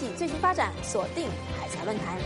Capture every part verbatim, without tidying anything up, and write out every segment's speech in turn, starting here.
际最新发展，锁定海峡论坛。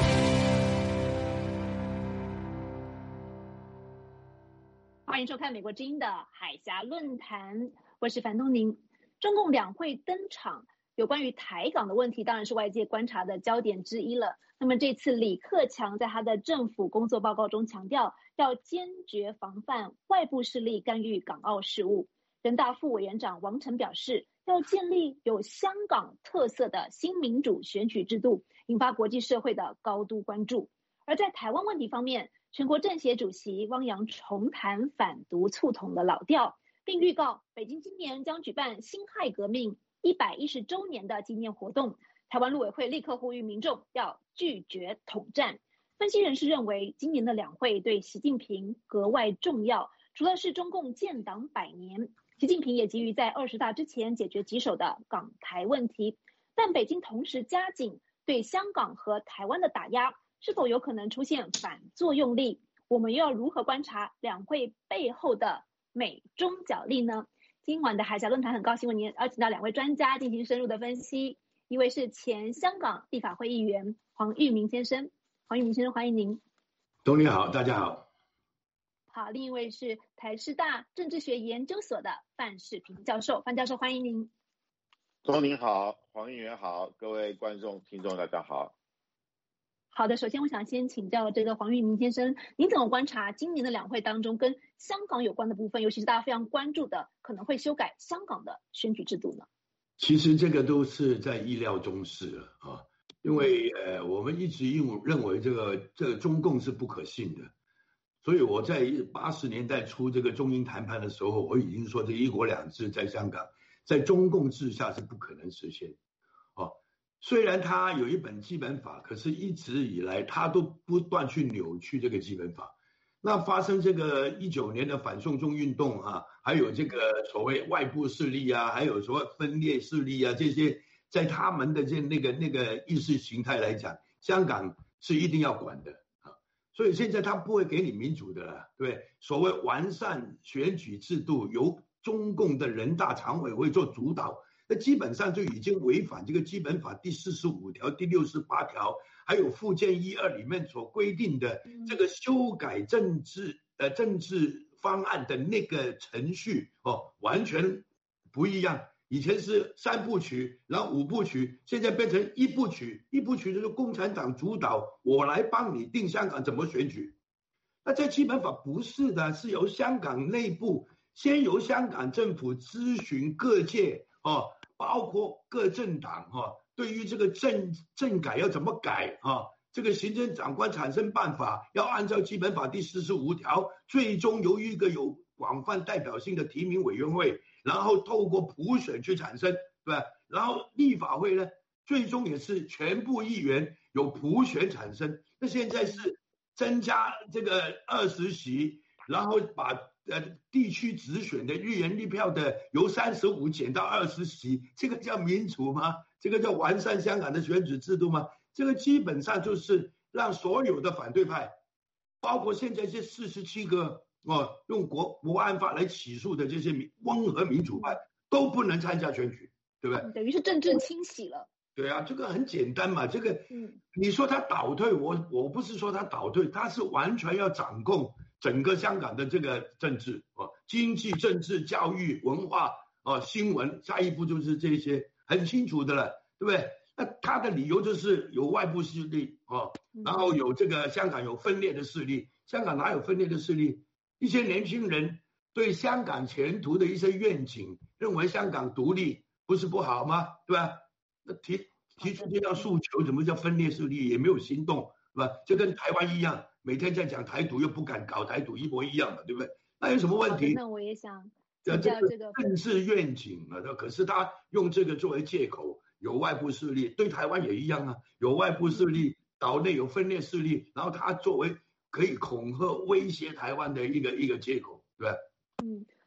欢迎收看美国之音的海峡论坛，我是樊东宁。中共两会登场，有关于台港的问题当然是外界观察的焦点之一了。那么这次李克强在他的政府工作报告中强调，要坚决防范外部势力干预港澳事务。人大副委员长王晨表示，要建立有香港特色的新民主选举制度，引发国际社会的高度关注。而在台湾问题方面，全国政协主席汪洋重弹反独促统的老调，并预告北京今年将举办辛亥革命一百一十周年的纪念活动。台湾陆委会立刻呼吁民众要拒绝统战。分析人士认为，今年的两会对习近平格外重要，除了是中共建党百年，习近平也急于在二十大之前解决棘手的港台问题。但北京同时加紧对香港和台湾的打压，是否有可能出现反作用力？我们又要如何观察两会背后的美中角力呢？今晚的海峡论坛很高兴为您邀请到两位专家进行深入的分析。一位是前香港立法会议员黄玉明先生，黄玉明先生欢迎您。 东尼好，大家好。 好，另一位是台师大政治学研究所的范世平教授，范教授欢迎您。 东尼好，黄议员好，各位观众听众大家好。 好的，首先我想先请教这个黄玉明先生，您怎么观察今年的两会当中跟香港有关的部分，尤其是大家非常关注的可能会修改香港的选举制度呢？ 其实这个都是在意料中事了啊，因为呃我们一直认为这个这个中共是不可信的，所以我在八十年代初这个中英谈判的时候，我已经说这一国两制在香港在中共治下是不可能实现。哦，虽然他有一本基本法，可是一直以来他都不断去扭曲这个基本法。那发生这个一九年的反送中运动啊，还有这个所谓外部势力啊，还有所谓分裂势力啊，这些在他们的这那个那个意识形态来讲，香港是一定要管的啊。所以现在他不会给你民主的了，对，所谓完善选举制度由中共的人大常委会做主导，那基本上就已经违反这个基本法第四十五条、第六十八条，还有附件一二里面所规定的这个修改政治呃政治方案的那个程序哦，完全不一样。以前是三部曲，然后五部曲，现在变成一部曲。一部曲就是共产党主导，我来帮你定香港怎么选举。那这基本法不是的，是由香港内部先由香港政府咨询各界哦，包括各政党哈、哦，对于这个政政改要怎么改啊、哦？这个行政长官产生办法要按照基本法第四十五条，最终由一个有广泛代表性的提名委员会，然后透过普选去产生，对吧？然后立法会呢，最终也是全部议员有普选产生。那现在是增加这个二十席，然后把呃地区直选的议员立票的由三十五减到二十席，这个叫民主吗？这个叫完善香港的选举制度吗？这个基本上就是让所有的反对派，包括现在这四十七个哦用国国安法来起诉的这些民温和民主派都不能参加选举，对不对？ 等于是政治清洗了。 对啊，这个很简单嘛，这个，嗯，你说他倒退，我我不是说他倒退，他是完全要掌控整个香港的这个政治哦，经济、政治、教育、文化哦，新闻，下一步就是这些，很清楚的了，对不对？那他的理由就是有外部势力哦，然后有这个香港有分裂的势力，香港哪有分裂的势力？一些年轻人对香港前途的一些愿景，认为香港独立不是不好吗？对吧？那提提出这样诉求，怎么叫分裂势力？也没有行动，是吧？就跟台湾一样，每天在讲台独，又不敢搞台独，一模一样的，对不对？那有什么问题？ 那我也想这个政治愿景啊，可是他用这个作为借口，有外部势力，对台湾也一样啊，有外部势力，岛内有分裂势力，然后他作为可以恐吓、威胁台湾的一个一个借口，对吧？ 嗯。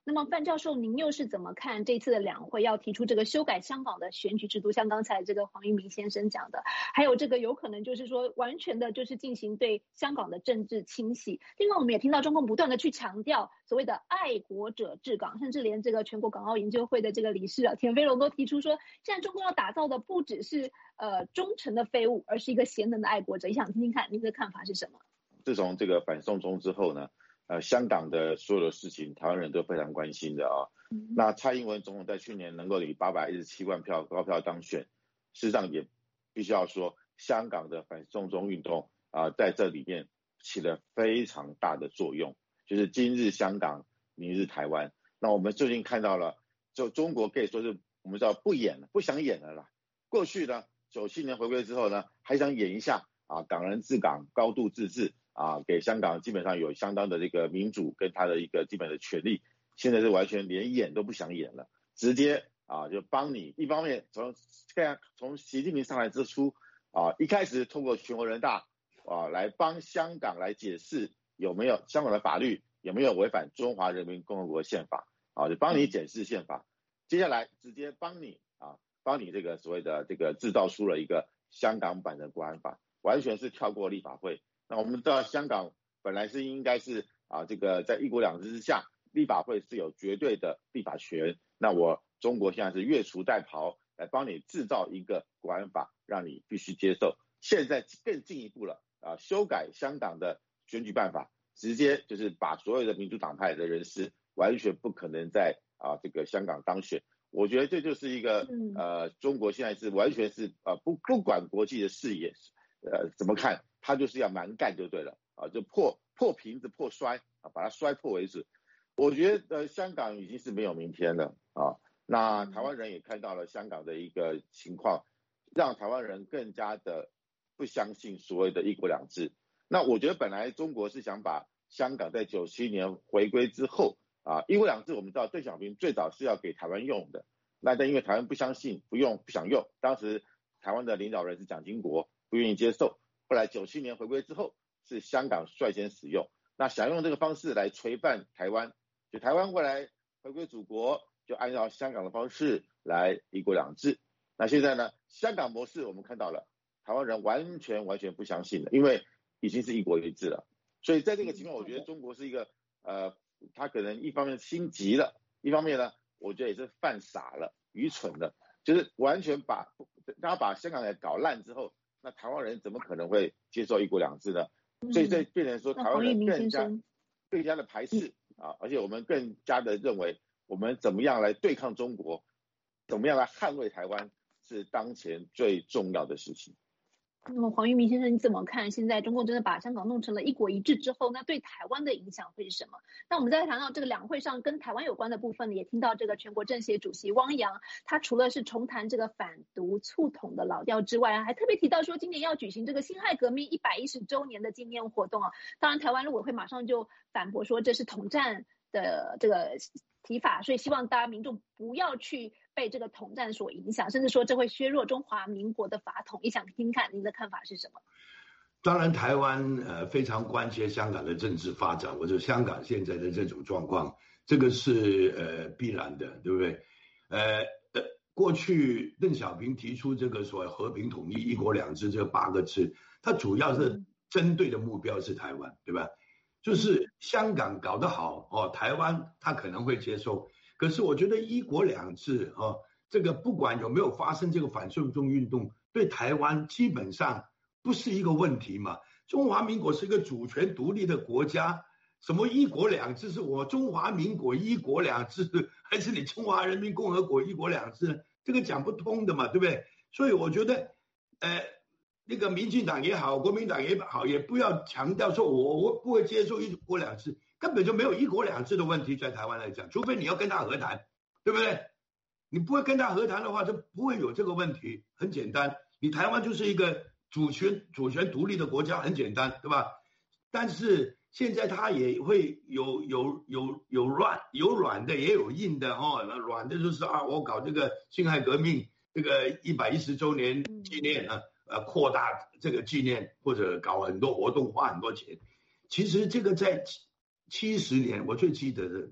那么范教授，您又是怎么看这次的两会要提出这个修改香港的选举制度？像刚才这个黄玉明先生讲的，还有这个有可能就是说完全的就是进行对香港的政治清洗。另外，我们也听到中共不断的去强调所谓的爱国者治港，甚至连这个全国港澳研究会的这个理事啊田飞龙都提出说，现在中共要打造的不只是呃忠诚的废物，而是一个贤能的爱国者。也想听听看您的看法是什么？ 自从这个反送中之后呢？呃，香港的所有的事情，台湾人都非常关心的啊。嗯、那蔡英文总统在去年能够以八百一十七万票高票当选，事实上也必须要说，香港的反送中运动啊、呃，在这里面起了非常大的作用，就是今日香港，明日台湾。那我们最近看到了，就中国可以说是我们知道不演了，不想演了啦。过去呢，九七年回归之后呢，还想演一下啊，港人治港，高度自治。啊，给香港基本上有相当的这个民主跟他的一个基本的权利，现在是完全连演都不想演了，直接啊就帮你。一方面从从习近平上来之初啊，一开始通过全国人大啊来帮香港来解释有没有香港的法律有没有违反中华人民共和国宪法啊，就帮你解释宪法。接下来直接帮你啊帮你这个所谓的这个制造出了一个香港版的国安法，完全是跳过立法会。那我们知道香港本来是应该是啊，这个在一国两制之下，立法会是有绝对的立法权。那我中国现在是越俎代庖，来帮你制造一个国安法，让你必须接受。现在更进一步了啊，修改香港的选举办法，直接就是把所有的民主党派的人士完全不可能在啊这个香港当选。我觉得这就是一个呃，中国现在是完全是呃不不管国际的视野，呃怎么看？他就是要蛮干就对了啊，就破破瓶子破摔啊，把它摔破为止。我觉得呃香港已经是没有明天了啊。那台湾人也看到了香港的一个情况，让台湾人更加的不相信所谓的一国两制。那我觉得本来中国是想把香港在九七年回归之后啊，一国两制我们知道邓小平最早是要给台湾用的，那但因为台湾不相信、不用、不想用，当时台湾的领导人是蒋经国，不愿意接受。后来九七年回归之后，是香港率先使用，那想用这个方式来垂范台湾，就台湾过来回归祖国，就按照香港的方式来一国两制。那现在呢，香港模式我们看到了，台湾人完全完全不相信了，因为已经是一国一制了。所以在这个情况，我觉得中国是一个呃，他可能一方面心急了，一方面呢，我觉得也是犯傻了、愚蠢了，就是完全把他把香港给搞烂之后。那台湾人怎么可能会接受一国两制呢？嗯、所以这变成说台湾人更加更加的排斥啊，而且我们更加的认为我们怎么样来对抗中国，怎么样来捍卫台湾是当前最重要的事情。 那么黄玉明先生，你怎么看现在中共真的把香港弄成了一国一制之后，那对台湾的影响会是什么？那我们再谈到这个两会上跟台湾有关的部分，也听到这个全国政协主席汪洋，他除了是重谈这个反独促统的老调之外，还特别提到说今年要举行这个辛亥革命一百一十周年的纪念活动啊。当然台湾陆委会马上就反驳说这是统战的这个提法，所以希望大家民众不要去被这个统战所影响，甚至说这会削弱中华民国的法统。也想听听看您的看法是什么？ 当然台湾呃非常关切香港的政治发展，或者香港现在的这种状况，这个是呃必然的，对不对？呃呃，过去邓小平提出这个所谓和平统一、一国两制这八个字，它主要是针对的目标是台湾，对吧？就是香港搞得好哦，台湾他可能会接受。可是我觉得一国两制哦，这个不管有没有发生这个反送中运动，对台湾基本上不是一个问题嘛。中华民国是一个主权独立的国家，什么一国两制是我中华民国一国两制，还是你中华人民共和国一国两制？这个讲不通的嘛，对不对？所以我觉得，呃。那个民进党也好，国民党也好，也不要强调说我我不会接受一国两制，根本就没有一国两制的问题在台湾来讲，除非你要跟他和谈，对不对？你不会跟他和谈的话，就不会有这个问题。很简单，你台湾就是一个主权主权独立的国家，很简单，对吧？但是现在他也会有有有有软有软的，也有硬的哦。那软的就是啊，我搞这个辛亥革命这个一百一十周年纪念啊。呃，扩大这个纪念或者搞很多活动，花很多钱。其实这个在七十年，我最记得的，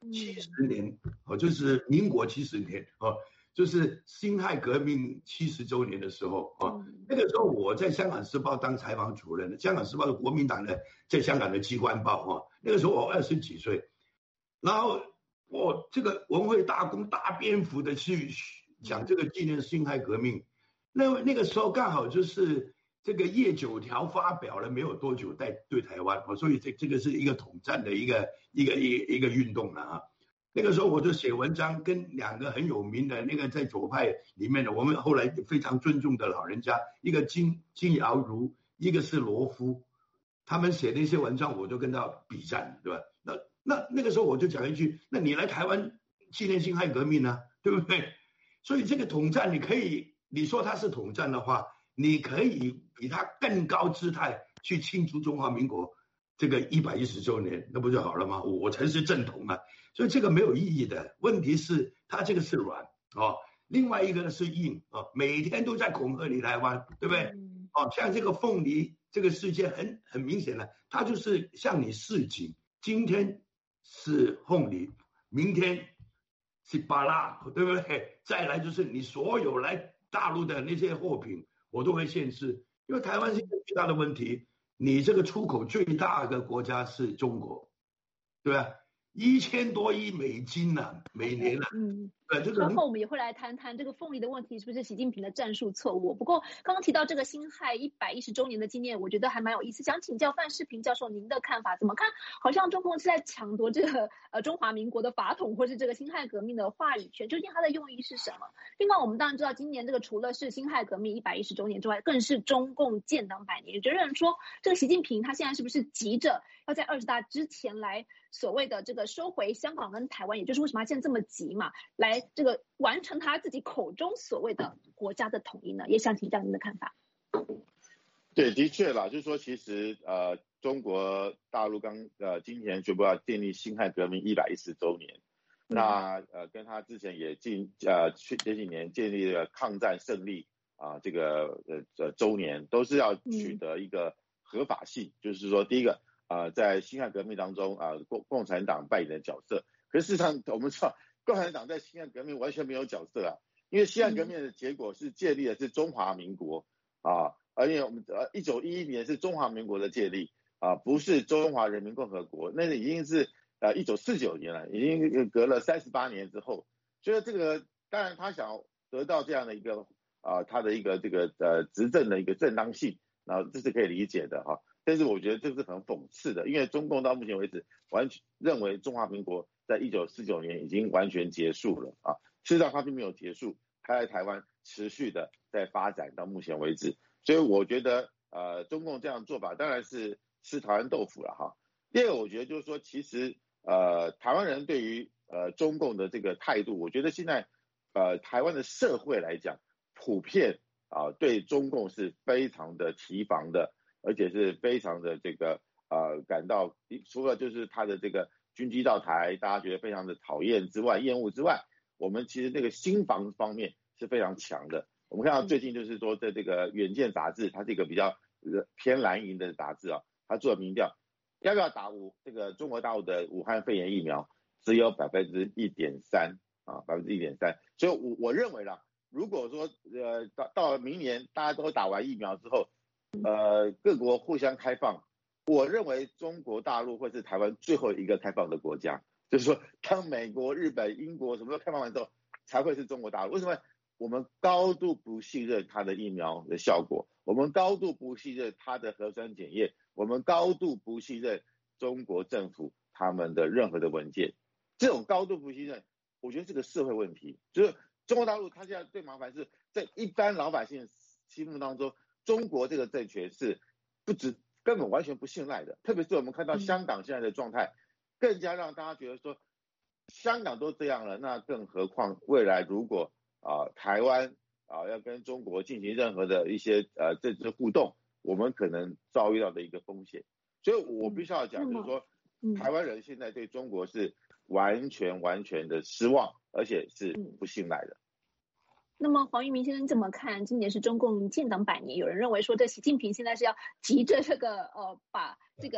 七十年哦，就是民国七十年哦，就是辛亥革命七十周年的时候哦，那个时候我在香港时报当采访主任，香港时报是国民党的在香港的机关报哦，那个时候我二十几岁，然后我这个文汇大公大篇幅的去讲这个纪念辛亥革命，那那个时候刚好就是这个叶九条发表了没有多久，在对台湾，所以这这个是一个统战的一个一个一个一个运动了啊。那个时候我就写文章，跟两个很有名的那个在左派里面的，我们后来非常尊重的老人家，一个金金尧如，一个是罗夫，他们写的一些文章，我就跟他比战，对吧？那那那个时候我就讲一句，那你来台湾纪念辛亥革命呢，对不对？所以这个统战，你可以你说它是统战的话，你可以比它更高姿态去庆祝中华民国这个一百一十周年，那不就好了吗？我才是正统啊！所以这个没有意义的。问题是它这个是软哦，另外一个呢是硬哦，每天都在恐吓你台湾，对不对？哦，像这个凤梨这个事件很很明显的，它就是向你示警，今天是凤梨，明天是芭乐，对不对？再来就是你所有来大陆的那些货品，我都会限制，因为台湾是一个最大的问题。你这个出口最大的国家是中国，对吧？一千多亿美金呢、啊，每年呢、啊。嗯。对，这个。 之后我们也会来谈谈这个凤梨的问题是不是习近平的战术错误。不过刚刚提到这个辛亥一百一十周年的纪念，我觉得还蛮有意思，想请教范世平教授您的看法，怎么看？好像中共是在抢夺这个呃中华民国的法统，或是这个辛亥革命的话语权，究竟它的用意是什么？另外，我们当然知道，今年这个除了是辛亥革命一百一十周年之外，更是中共建党百年。有的人说，这个习近平他现在是不是急着要在二十大之前来所谓的这个收回香港跟台湾？也就是为什么他现在这么急嘛，来这个完成他自己口中所谓的国家的统一呢？也想请教您的看法。 对，的确啦，就是说，其实呃，中国大陆刚呃今年宣布要建立辛亥革命一百一十周年，嗯、那呃跟他之前也近呃去前几年建立了抗战胜利啊、呃、这个呃呃周年，都是要取得一个合法性，嗯、就是说第一个啊、呃、在辛亥革命当中啊、呃、共共产党扮演的角色，可是事实上我们知道。共产党在辛亥革命完全没有角色啊，因为辛亥革命的结果是建立的是中华民国啊，而且我们呃一九一一年是中华民国的建立啊，不是中华人民共和国，那已经是呃一九四九年了，已经隔了三十八年之后，所以这个当然他想得到这样的一个啊他的一个这个呃执政的一个正当性，然后这是可以理解的哈、啊，但是我觉得这是很讽刺的，因为中共到目前为止完全认为中华民国在一九四九年已经完全结束了啊，事实上它并没有结束，它在台湾持续的在发展到目前为止，所以我觉得呃中共这样做法当然是吃台湾豆腐了哈。第二个我觉得就是说，其实呃台湾人对于呃中共的这个态度，我觉得现在呃台湾的社会来讲，普遍啊、呃、对中共是非常的提防的，而且是非常的这个呃感到除了就是他的这个军机到台，大家觉得非常的讨厌之外、厌恶之外，我们其实那个心防方面是非常强的。我们看到最近就是说，在这个《远见》杂志，它是一个比较偏蓝营的杂志啊，它做民调，要不要打武这个中国大陆的武汉肺炎疫苗，只有百分之一点三啊，百分之一点三。所以我我认为啦，如果说呃到到明年大家都打完疫苗之后，呃各国互相开放。我认为中国大陆会是台湾最后一个开放的国家，就是说，当美国、日本、英国什么都开放完之后，才会是中国大陆。为什么？我们高度不信任它的疫苗的效果，我们高度不信任它的核酸检验，我们高度不信任中国政府他们的任何的文件。这种高度不信任，我觉得是个社会问题。就是中国大陆它现在最麻烦是在一般老百姓心目当中，中国这个政权是不止。根本完全不信赖的，特别是我们看到香港现在的状态，更加让大家觉得说，香港都这样了，那更何况未来如果啊、呃、台湾啊、呃、要跟中国进行任何的一些呃政治互动，我们可能遭遇到的一个风险。所以我必须要讲，就是说，台湾人现在对中国是完全完全的失望，而且是不信赖的。 那么黄玉明先生怎么看？今年是中共建党百年，有人认为说，这习近平现在是要急着这个呃，把这个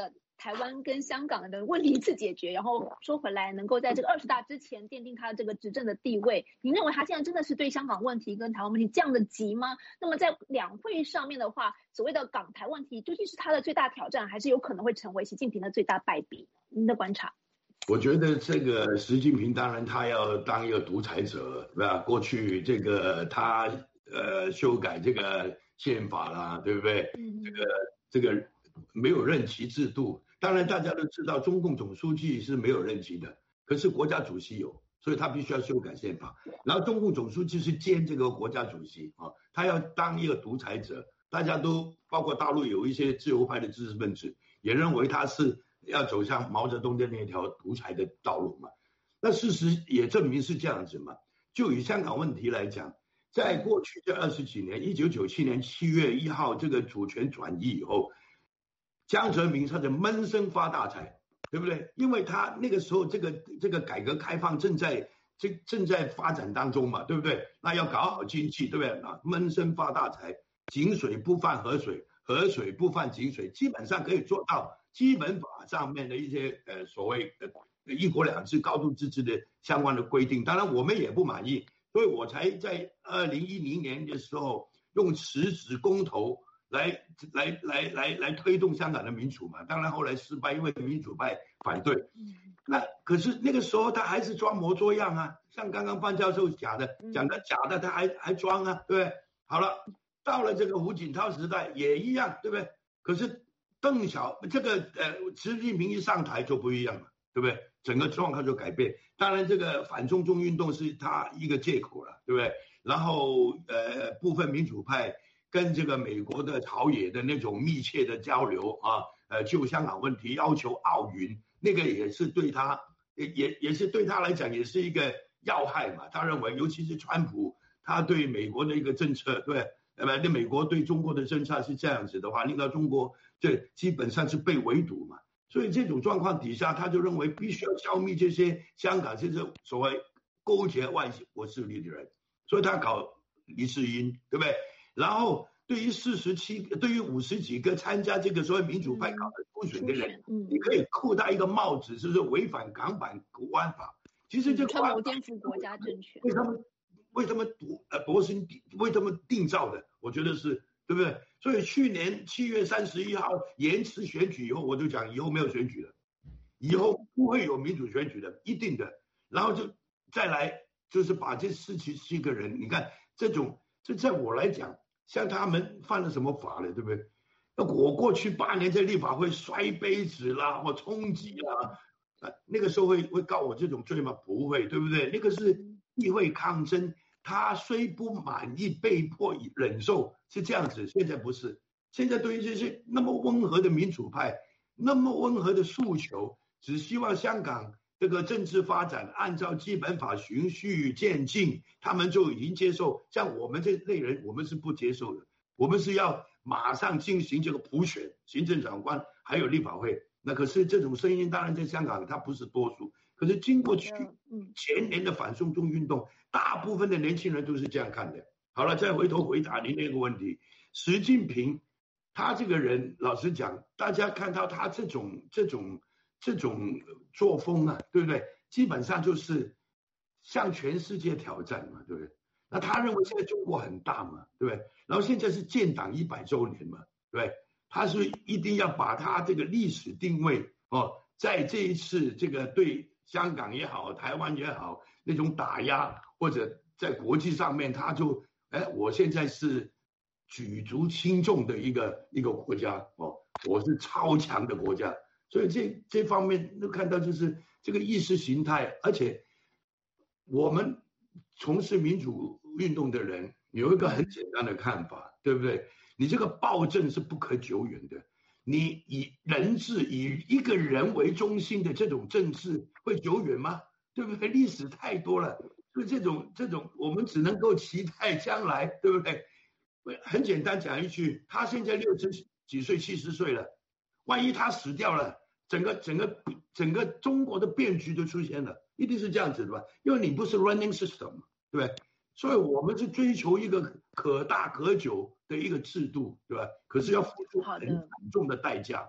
台湾跟香港的问题一次解决，然后说回来能够在这个二十大之前奠定他这个执政的地位，您认为他现在真的是对香港问题跟台湾问题这样的急吗？那么在两会上面的话，所谓的港台问题究竟是他的最大挑战，还是有可能会成为习近平的最大败笔？您的观察？ 我觉得这个习近平当然他要当一个独裁者，对吧？过去这个他呃修改这个宪法啦，对不对？这个这个没有任期制度，当然大家都知道中共总书记是没有任期的，可是国家主席有，所以他必须要修改宪法。然后中共总书记是兼这个国家主席啊，他要当一个独裁者，大家都包括大陆有一些自由派的知识分子也认为他是要走向毛泽东的那条独裁的道路嘛。那事实也证明是这样子嘛。就以香港问题来讲，在过去这二十几年，一九九七年七月一号这个主权转移以后，江泽民他就闷声发大财，对不对？因为他那个时候这个这个改革开放正在正正在发展当中嘛，对不对？那要搞好经济，对不对？那闷声发大财，井水不犯河水，河水不犯井水，基本上可以做到基本法上面的一些呃所谓呃一国两制、高度自治的相关的规定。当然我们也不满意，所以我才在二零一零年的时候用辞职公投来来来来来推动香港的民主嘛。当然后来失败，因为民主派反对。那可是那个时候他还是装模作样啊，像刚刚范教授讲的讲的假的，他还还装啊，对不对？好了，到了这个胡锦涛时代也一样，对不对？可是邓小这个呃习近平一上台就不一样了，对不对？整个状况就改变。当然这个反中共运动是他一个借口了，对不对？然后呃部分民主派跟这个美国的朝野的那种密切的交流啊，呃就香港问题要求奥运，那个也是对他也也也是对他来讲也是一个要害嘛。他认为尤其是川普他对美国的一个政策，对，那么那美国对中国的政策是这样子的话，令到中国这基本上是被围堵嘛。所以这种状况底下，他就认为必须要消灭这些香港这些所谓勾结外国势力的人，所以他搞黎智英，对不对？然后对于四十七，对于五十几个参加这个所谓民主派搞的初选的人，嗯嗯、你可以扣他一个帽子，就是违反港版国安法。其实这个串谋颠覆国家政权， 为什么为什么夺呃夺身为什么定造的？我觉得是对不对？所以去年七月三十一号延迟选举以后，我就讲以后没有选举了，以后不会有民主选举的，一定的。然后就再来就是把这四十七个人，你看这种，这在我来讲，像他们犯了什么法了，对不对？那我过去八年在立法会摔杯子啦，或冲击啦，啊，那个时候会会告我这种罪吗？不会，对不对？那个是议会抗争。他虽不满意，被迫忍受，是这样子。现在不是，现在对于这些那么温和的民主派，那么温和的诉求，只希望香港这个政治发展按照基本法循序渐进，他们就已经接受。像我们这类人，我们是不接受的，我们是要马上进行这个普选，行政长官还有立法会。那可是这种声音，当然在香港它不是多数。可是经过去前年的反送中运动，大部分的年轻人都是这样看的。好了，再回头回答您那个问题，习近平他这个人，老实讲，大家看到他这种这种这种作风啊，对不对？基本上就是向全世界挑战嘛，对不对？那他认为现在中国很大嘛，对不对？然后现在是建党一百周年嘛，对不对？他是一定要把他这个历史定位哦，在这一次这个对香港也好，台湾也好，那种打压或者在国际上面，他就哎，我现在是举足轻重的一个一个国家哦，我是超强的国家，所以这这方面都看到就是这个意识形态，而且我们从事民主运动的人有一个很简单的看法，对不对？你这个暴政是不可久远的。你以人治以一个人为中心的这种政治会久远吗？对不对？历史太多了，所以这种这种我们只能够期待将来，对不对？很简单讲一句，他现在六十几岁、七十岁了，万一他死掉了，整个整个整个中国的变局就出现了，一定是这样子的吧？因为你不是 running system， 对不对？所以我们是追求一个可大可久的一个制度，对吧？可是要付出很惨重的代价。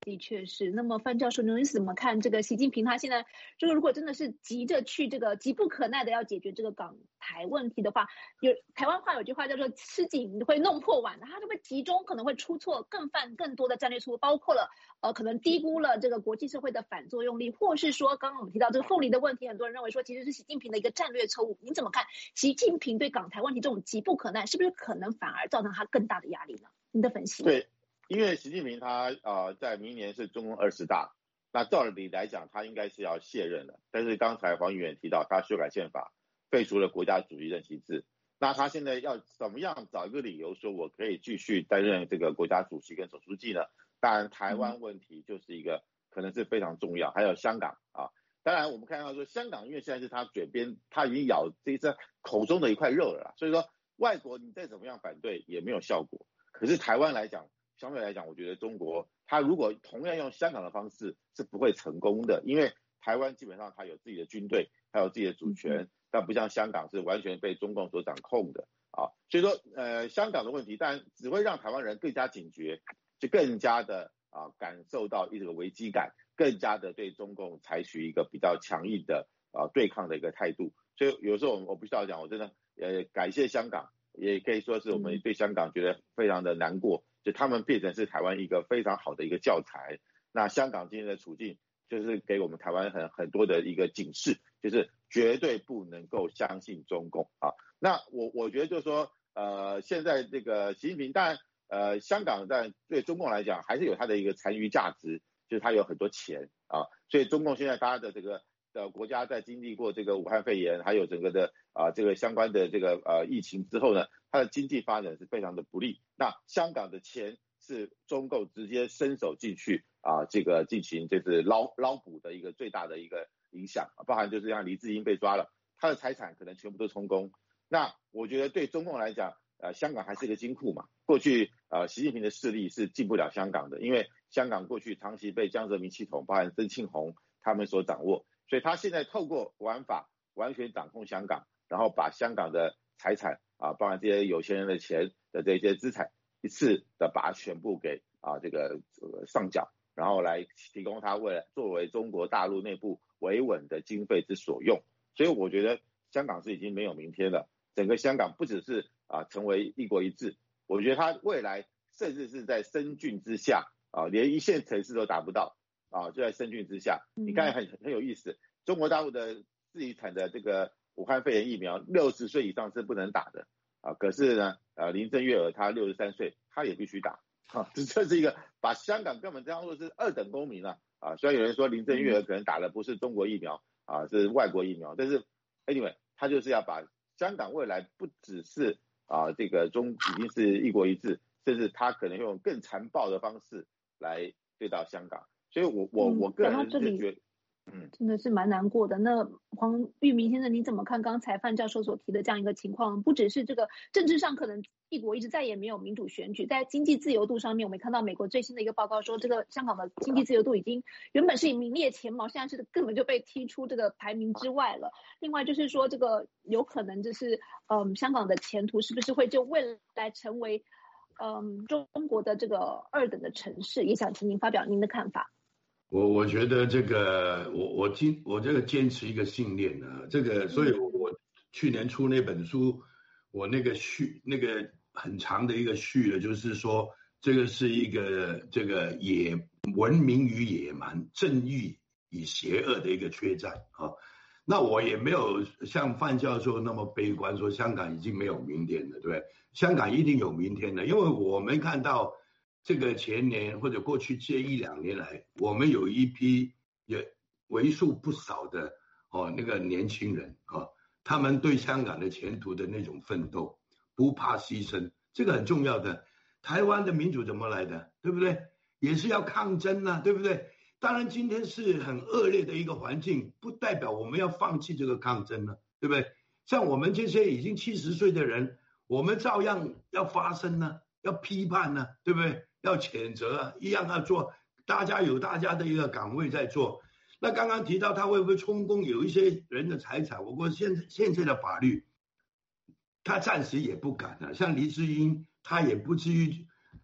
的确是。那么范教授，您是怎么看这个习近平他现在这个如果真的是急着去这个急不可耐的要解决这个港台问题的话，有台湾话有句话叫做吃紧会弄破碗，他就会集中可能会出错，更犯更多的战略错误，包括了呃可能低估了这个国际社会的反作用力，或是说刚刚我们提到这个凤梨的问题，很多人认为说其实是习近平的一个战略错误。您怎么看习近平对港台问题这种急不可耐，是不是可能反而造成他更大的压力呢？您的分析？ 对。因为习近平他呃在明年是中共二十大，那照理来讲他应该是要卸任的，但是刚才黄议员提到他修改宪法，废除了国家主席任期制，那他现在要怎么样找一个理由说我可以继续担任这个国家主席跟总书记呢？当然台湾问题就是一个可能是非常重要，还有香港啊，当然我们看到说香港因为现在是他嘴边他已经咬这一次口中的一块肉了啦，所以说外国你再怎么样反对也没有效果，可是台湾来讲相对来讲，我觉得中国他如果同样用香港的方式是不会成功的，因为台湾基本上它有自己的军队，还有自己的主权，但不像香港是完全被中共所掌控的啊。所以说，呃，香港的问题，但只会让台湾人更加警觉，就更加的啊感受到一个危机感，更加的对中共采取一个比较强硬的啊对抗的一个态度。所以有时候我不需要讲，我真的呃感谢香港，也可以说是我们对香港觉得非常的难过。就他们变成是台湾一个非常好的一个教材，那香港今天的处境就是给我们台湾很很多的一个警示，就是绝对不能够相信中共啊。那我我觉得就是说，呃，现在这个习近平，当然，呃，香港在对中共来讲还是有它的一个残余价值，就是它有很多钱啊，所以中共现在它的这个的国家在经历过这个武汉肺炎，还有整个的啊这个相关的这个呃疫情之后呢，它的经济发展是非常的不利。那香港的钱是中共直接伸手进去啊，这个进行就是捞捞捕的一个最大的一个影响，包含就是像黎智英被抓了，他的财产可能全部都充公。那我觉得对中共来讲，呃，香港还是一个金库嘛。过去呃，习近平的势力是进不了香港的，因为香港过去长期被江泽民系统，包含曾庆红他们所掌握，所以他现在透过国安法完全掌控香港，然后把香港的财产啊，包含这些有钱人的钱的这些资产，一次的把它全部给啊这个、呃、上缴，然后来提供他为了作为中国大陆内部维稳的经费之所用。所以我觉得香港是已经没有明天了。整个香港不只是啊成为一国一制，我觉得它未来甚至是在深圳之下啊，连一线城市都达不到啊，就在深圳之下。你看很很有意思，中国大陆的自己产的这个武汉肺炎疫苗，六十岁以上是不能打的啊，可是呢，呃，林郑月娥她六十三岁，她也必须打啊，这是一个把香港根本当作是二等公民了啊。虽然有人说林郑月娥可能打的不是中国疫苗啊，是外国疫苗，但是 anyway， 他就是要把香港未来不只是啊这个中已经是一国一制，甚至他可能用更残暴的方式来对待香港。所以我我我个人是觉得。 嗯，真的是蛮难过的。那黄玉明先生，你怎么看刚才范教授所提的这样一个情况？不只是这个政治上可能一国一制再也没有民主选举，在经济自由度上面，我们看到美国最新的一个报告说，这个香港的经济自由度已经原本是名列前茅，现在是根本就被踢出这个排名之外了。另外就是说，这个有可能就是嗯，香港的前途是不是会就未来成为嗯中国的这个二等的城市？也想请您发表您的看法。 我我觉得这个，我我坚我这个坚持一个信念呢、啊，这个，所以我我去年出那本书，我那个序那个很长的一个序了，就是说这个是一个这个野文明与野蛮、正义与邪恶的一个决战啊。那我也没有像范教授那么悲观，说香港已经没有明天了，对不对？香港一定有明天的，因为我们看到。这个前年或者过去这一两年来，我们有一批也为数不少的哦那个年轻人啊、哦，他们对香港的前途的那种奋斗，不怕牺牲，这个很重要的。台湾的民主怎么来的，对不对？也是要抗争啊，对不对？当然今天是很恶劣的一个环境，不代表我们要放弃这个抗争了，对不对？像我们这些已经七十岁的人，我们照样要发声呢、啊，要批判呢、啊，对不对？要谴责啊，一样要做，大家有大家的一个岗位在做。那刚刚提到他会不会充公有一些人的财产，我国现在现在的法律，他暂时也不敢啊。像黎智英，他也不至于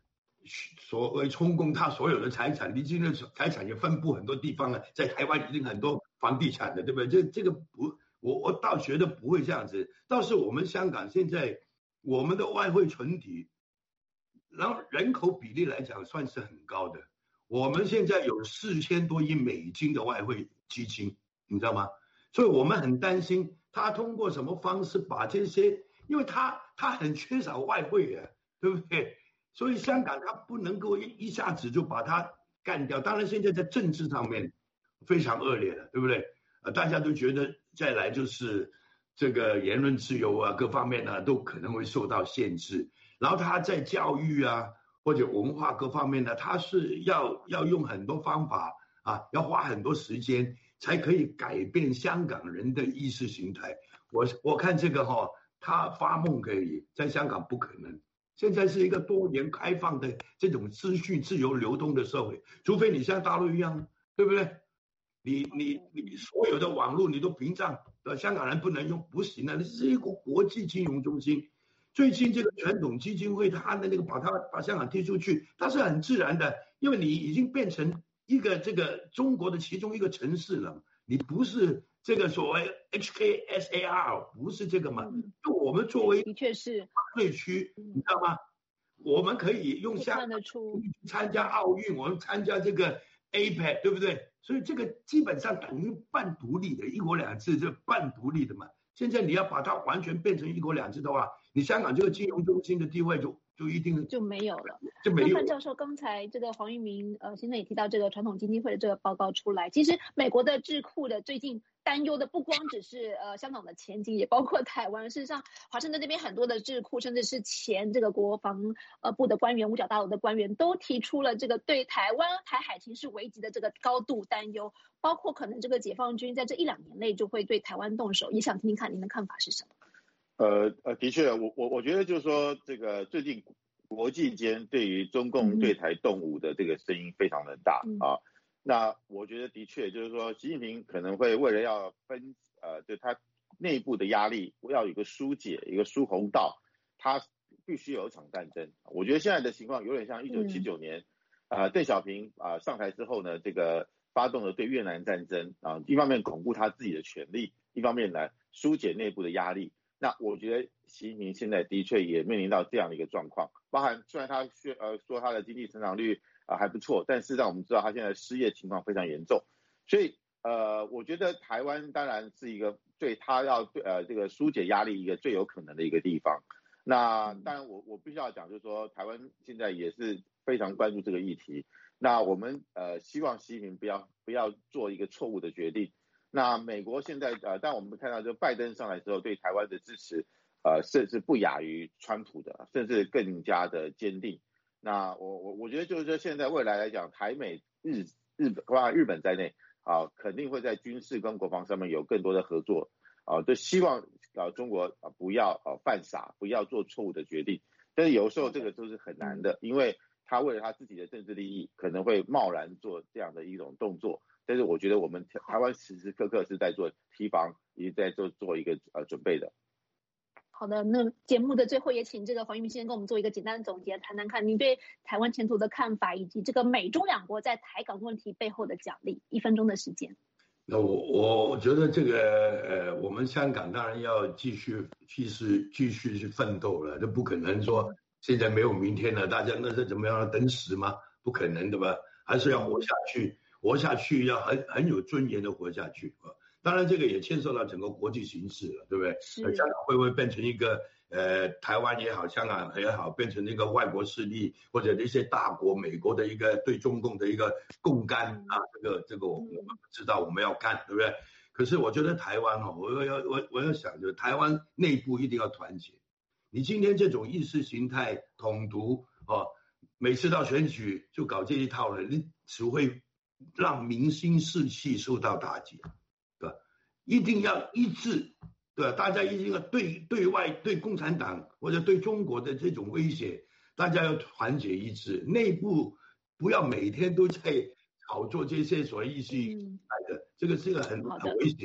所谓充公他所有的财产，你今天的财产也分布很多地方了，在台湾已经很多房地产的，对不对？这这个不，我我倒觉得不会这样子。倒是我们香港现在我们的外汇存底，然后人口比例来讲算是很高的。我们现在有四千多亿美金的外汇基金，你知道吗？所以我们很担心他通过什么方式把这些，因为他他很缺少外汇啊，对不对？所以香港他不能够一下子就把它干掉。当然现在在政治上面非常恶劣了，对不对？呃，大家都觉得再来就是这个言论自由啊，各方面呢都可能会受到限制。然后他在教育啊或者文化各方面呢，他是要要用很多方法啊，要花很多时间才可以改变香港人的意识形态。我我看这个哈、哦，他发梦可以，在香港不可能。现在是一个多元开放的这种资讯自由流通的社会，除非你像大陆一样，对不对？你你你所有的网络你都屏障，呃，香港人不能用，不行啊！这是一个国际金融中心。最近这个传统基金会，他的那个把它把香港踢出去，它是很自然的，因为你已经变成一个这个中国的其中一个城市了，你不是这个所谓 H K S A R， 不是这个嘛？就我们作为的确是税区，你知道吗？我们可以用香港参加奥运，我们参加这个 A P E C， 对不对？所以这个基本上等于半独立的，一国两制是半独立的嘛。现在你要把它完全变成一国两制的话，你香港这个金融中心的地位就就一定就没有了。 就没有了。 那范教授刚才这个黄玉明呃先生也提到这个传统基金会的这个报告出来，其实美国的智库的最近担忧的不光只是呃香港的前景，也包括台湾。事实上，华盛顿这边很多的智库，甚至是前这个国防呃部的官员、五角大楼的官员，都提出了这个对台湾台海情势危急的这个高度担忧，包括可能这个解放军在这一两年内就会对台湾动手。也想听听看您的看法是什么？ 呃呃，的确，我我我觉得就是说，这个最近国际间对于中共对台动武的这个声音非常的大、嗯、啊。那我觉得的确就是说，习近平可能会为了要分呃，就他内部的压力，要有一个疏解，一个疏洪道，他必须有一场战争。我觉得现在的情况有点像一九七九年，啊、嗯呃，邓小平啊、呃、上台之后呢，这个发动了对越南战争啊，一方面巩固他自己的权力，一方面来疏解内部的压力。那我觉得习近平现在的确也面临到这样的一个状况，包含虽然他呃说他的经济成长率啊、呃、还不错，但事实上我们知道他现在失业情况非常严重，所以呃我觉得台湾当然是一个对他要对呃这个疏解压力一个最有可能的一个地方。那当然我我必须要讲，就是说台湾现在也是非常关注这个议题。那我们呃希望习近平不要不要做一个错误的决定。那美国现在呃，但我们看到就拜登上来之后，对台湾的支持，呃，甚至不亚于川普的，甚至更加的坚定。那我我我觉得就是说，现在未来来讲，台美日日本包括日本在内啊，肯定会在军事跟国防上面有更多的合作啊，都希望啊中国啊不要啊犯傻，不要做错误的决定。但是有时候这个都是很难的，因为他为了他自己的政治利益，可能会贸然做这样的一种动作。但是我觉得我们台湾时时刻刻是在做提防，也在做做一个呃准备的。 好的，那节目的最后也请这个黄玉明先生跟我们做一个简单的总结，谈谈看您对台湾前途的看法，以及这个美中两国在台港问题背后的角力。一分钟的时间。 那我我觉得这个呃，我们香港当然要继续继续继续去奋斗了，这不可能说现在没有明天了，大家那是怎么样等死吗？不可能的吧？还是要活下去。活下去要很很有尊严的活下去啊！当然这个也牵涉到整个国际形势了，对不对？香港会不会变成一个呃台湾也好，香港也好，变成一个外国势力或者一些大国美国的一个对中共的一个共干啊？这个这个我们不知道，我们要看，对不对？可是我觉得台湾哦，我要我我要想，就是台湾内部一定要团结。你今天这种意识形态统独哦，每次到选举就搞这一套了，你只会让民心士气受到打击，对吧？一定要一致，对吧？大家一定要对对外对共产党或者对中国的这种威胁，大家要团结一致。内部不要每天都在炒作这些所谓意识形态的，这个是一个很很危险的。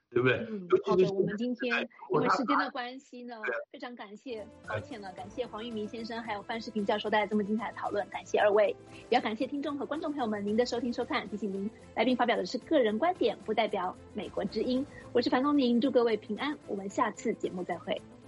对不对？ 嗯，好的，我们今天因为时间的关系呢，非常感谢，抱歉了，感谢黄玉明先生还有范世平教授带来这么精彩的讨论，感谢二位，也要感谢听众和观众朋友们您的收听收看。提醒您，来宾发表的是个人观点，不代表美国之音。我是樊东宁，祝各位平安，我们下次节目再会。